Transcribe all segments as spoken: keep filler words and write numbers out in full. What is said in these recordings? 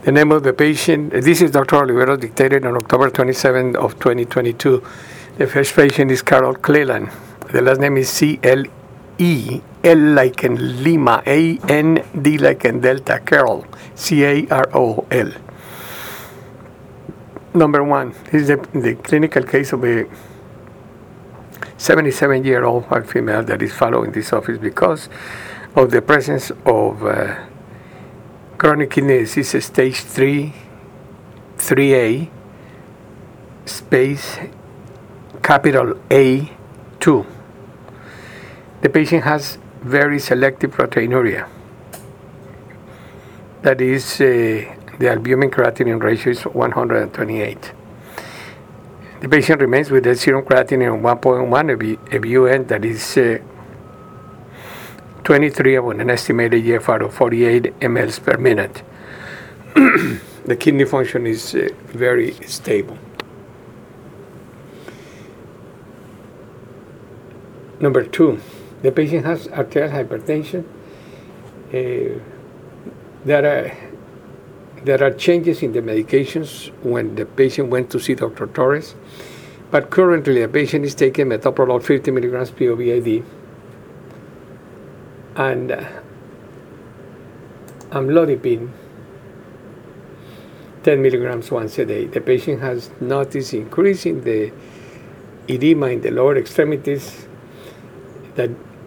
The name of the patient, this is Doctor Oliveros, dictated on October twenty-seventh of twenty twenty-two. The first patient is Carol Cleland. The last name is C L E, L like in Lima, A N D like in Delta, Carol, C A R O L. Number one, this is the, the clinical case of a seventy-seven-year-old white female that is following this office because of the presence of uh, chronic kidney disease stage three, three A, space, capital A, two. The patient has very selective proteinuria. That is, uh, the albumin-creatinine ratio is one hundred twenty-eight. The patient remains with the serum creatinine of one point one, a V U N that is uh, twenty-three with an estimated E F R of forty-eight milliliters per minute. The kidney function is uh, very stable. Number two, the patient has arterial hypertension. Uh, there are there are changes in the medications when the patient went to see Doctor Torres, but currently the patient is taking metoprolol fifty milligrams P O V I D and uh, amlodipine ten milligrams once a day. The patient has noticed increase in the edema in the lower extremities that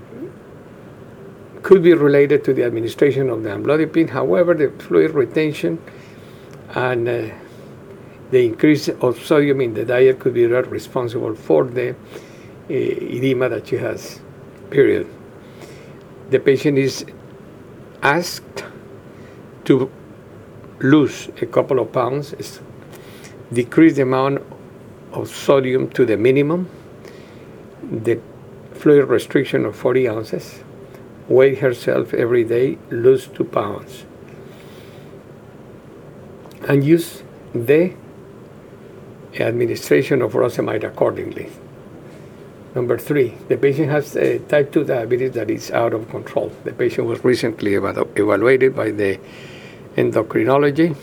could be related to the administration of the amlodipine. However, the fluid retention and uh, the increase of sodium in the diet could be responsible for the uh, edema that she has, period. The patient is asked to lose a couple of pounds, decrease the amount of sodium to the minimum, the fluid restriction of forty ounces, weigh herself every day, lose two pounds, and use the administration of furosemide accordingly. Number three, the patient has uh, type two diabetes that is out of control. The patient was recently evalu- evaluated by the endocrinology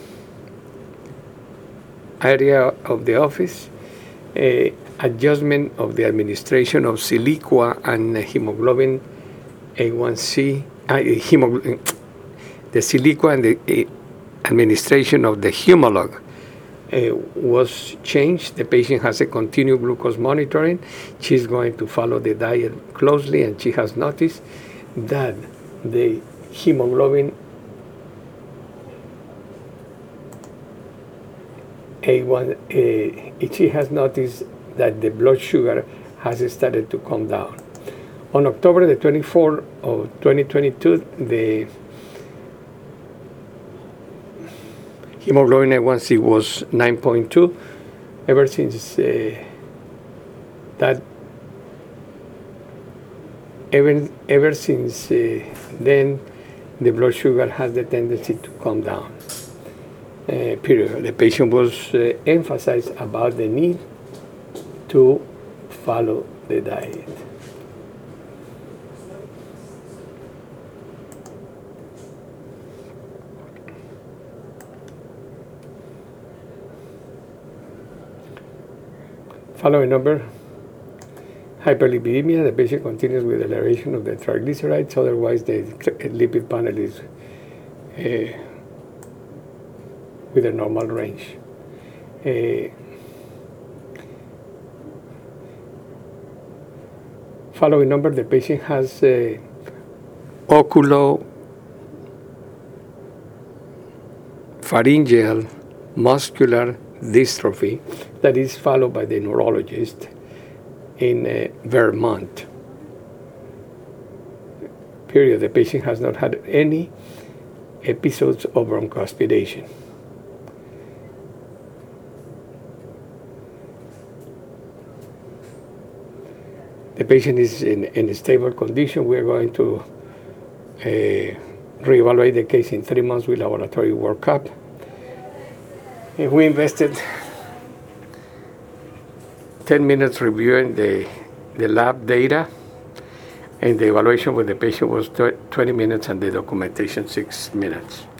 area of the office. Uh, adjustment of the administration of Siliqua and hemoglobin A one C, uh, hemoglobin, the Siliqua and the uh, administration of the Humalog uh, was changed. The patient has a continued glucose monitoring. She's going to follow the diet closely, and she has noticed that the hemoglobin A one, uh, she has noticed that the blood sugar has started to come down. On October the twenty-fourth of twenty twenty-two, the hemoglobin A one C was nine point two. Ever since uh, that, ever, ever since uh, then, the blood sugar has the tendency to come down. Uh, period. The patient was uh, emphasized about the need to follow the diet. Following number, hyperlipidemia. The patient continues with elevation of the triglycerides, otherwise the lipid panel is uh, with a normal range. Uh, Following number, the patient has uh, oculo pharyngeal muscular dystrophy that is followed by the neurologist in uh, Vermont. Period. The patient has not had any episodes of bronchoaspiration. The patient is in, in a stable condition. We are going to uh, reevaluate the case in three months with laboratory workup. And we invested ten minutes reviewing the, the lab data, and the evaluation with the patient was twenty minutes and the documentation six minutes.